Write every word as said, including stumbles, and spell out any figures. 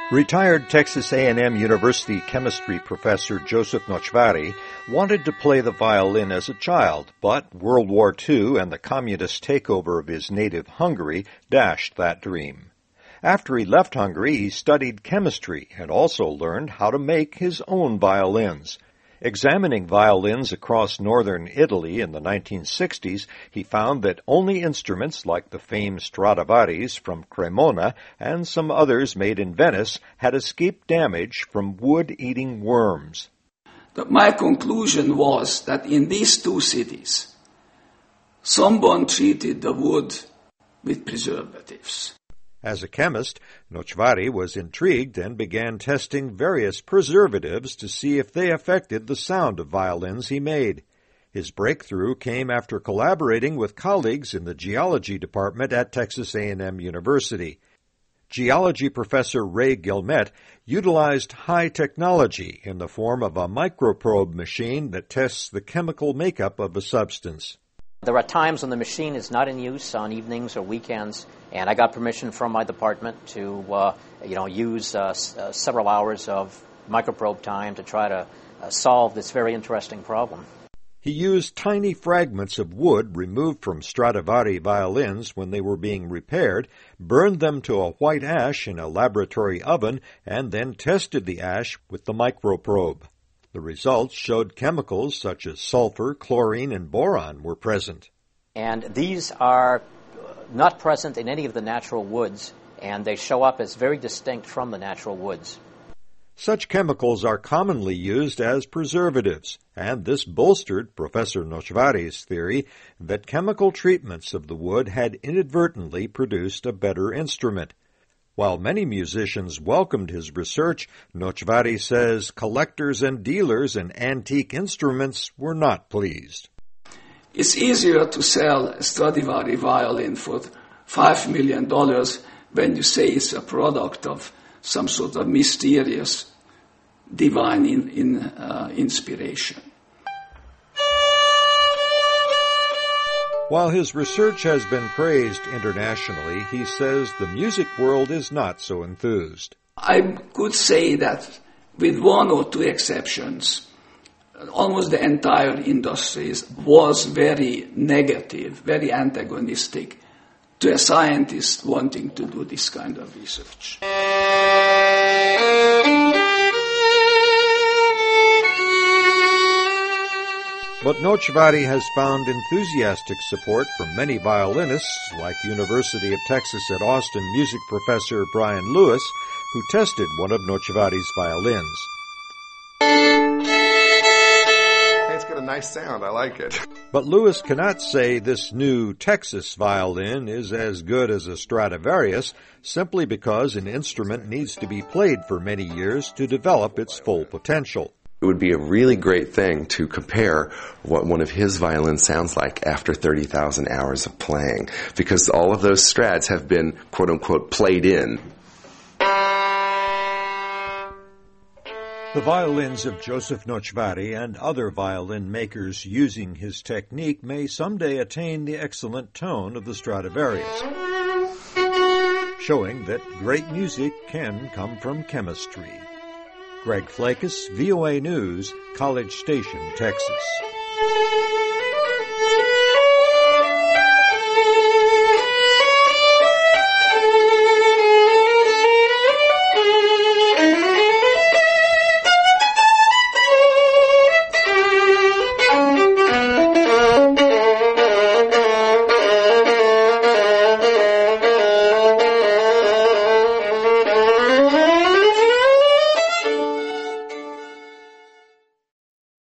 Retired Texas A and M University chemistry professor Joseph Nochvari wanted to play the violin as a child, but World War Two and the communist takeover of his native Hungary dashed that dream. After he left Hungary, he studied chemistry and also learned how to make his own violins. Examining violins across northern Italy in the nineteen sixties, he found that only instruments like the famed Stradivarius from Cremona and some others made in Venice had escaped damage from wood-eating worms. My conclusion was that in these two cities, someone treated the wood with preservatives. As a chemist, Nochvari was intrigued and began testing various preservatives to see if they affected the sound of violins he made. His breakthrough came after collaborating with colleagues in the geology department at Texas A and M University. Geology professor Ray Guillemette utilized high technology in the form of a microprobe machine that tests the chemical makeup of a substance. There are times when the machine is not in use on evenings or weekends, and I got permission from my department to, uh, you know, use uh, s- uh, several hours of microprobe time to try to uh, solve this very interesting problem. He used tiny fragments of wood removed from Stradivari violins when they were being repaired, burned them to a white ash in a laboratory oven, and then tested the ash with the microprobe. The results showed chemicals such as sulfur, chlorine, and boron were present. And these are not present in any of the natural woods, and they show up as very distinct from the natural woods. Such chemicals are commonly used as preservatives, and this bolstered Professor Nochvari's theory that chemical treatments of the wood had inadvertently produced a better instrument. While many musicians welcomed his research, Nochvari says collectors and dealers in antique instruments were not pleased. It's easier to sell a Stradivari violin for five million dollars when you say it's a product of some sort of mysterious divine in, in, uh, inspiration. While his research has been praised internationally, he says the music world is not so enthused. I could say that with one or two exceptions, almost the entire industry was very negative, very antagonistic to a scientist wanting to do this kind of research. But Nochvari has found enthusiastic support from many violinists, like University of Texas at Austin music professor Brian Lewis, who tested one of Nochvari's violins. It's got a nice sound. I like it. But Lewis cannot say this new Texas violin is as good as a Stradivarius simply because an instrument needs to be played for many years to develop its full potential. It would be a really great thing to compare what one of his violins sounds like after thirty thousand hours of playing, because all of those strads have been, quote-unquote, played in. The violins of Joseph Nochvari and other violin makers using his technique may someday attain the excellent tone of the Stradivarius, showing that great music can come from chemistry. Greg Flakus, V O A News, College Station, Texas.